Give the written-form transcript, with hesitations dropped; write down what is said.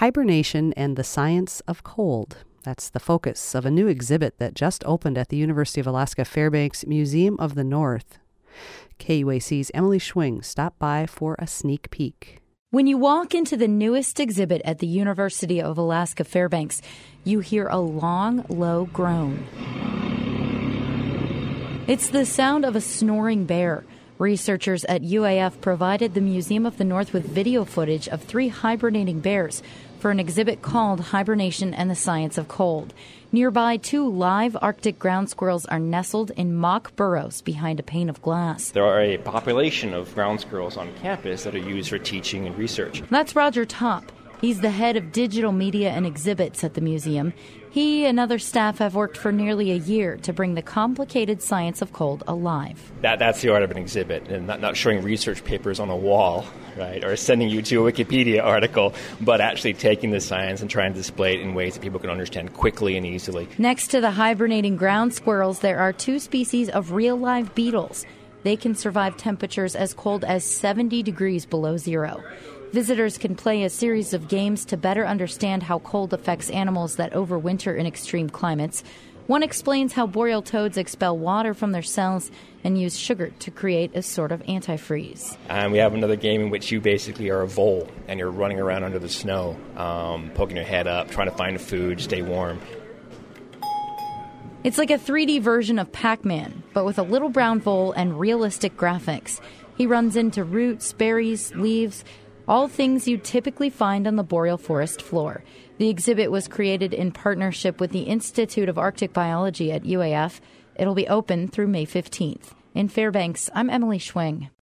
Hibernation and the Science of Cold. That's the focus of a new exhibit that just opened at the University of Alaska Fairbanks Museum of the North. KUAC's Emily Schwing stopped by for a sneak peek. When you walk into the newest exhibit at the University of Alaska Fairbanks, you hear a long, low groan. It's the sound of a snoring bear. Researchers at UAF provided the Museum of the North with video footage of 3 hibernating bears for an exhibit called Hibernation and the Science of Cold. Nearby, 2 live Arctic ground squirrels are nestled in mock burrows behind a pane of glass. There are a population of ground squirrels on campus that are used for teaching and research. That's Roger Topp. He's the head of digital media and exhibits at the museum. He and other staff have worked for nearly a year to bring the complicated science of cold alive. That's the art of an exhibit, and not showing research papers on a wall, right, or sending you to a Wikipedia article, but actually taking the science and trying to display it in ways that people can understand quickly and easily. Next to the hibernating ground squirrels, there are 2 species of real live beetles. They can survive temperatures as cold as 70 degrees below zero. Visitors can play a series of games to better understand how cold affects animals that overwinter in extreme climates. One explains how boreal toads expel water from their cells and use sugar to create a sort of antifreeze. And we have another game in which you basically are a vole and you're running around under the snow, poking your head up, trying to find food, stay warm. It's like a 3D version of Pac-Man, but with a little brown vole and realistic graphics. He runs into roots, berries, leaves, all things you typically find on the boreal forest floor. The exhibit was created in partnership with the Institute of Arctic Biology at UAF. It'll be open through May 15th. In Fairbanks, I'm Emily Schwing.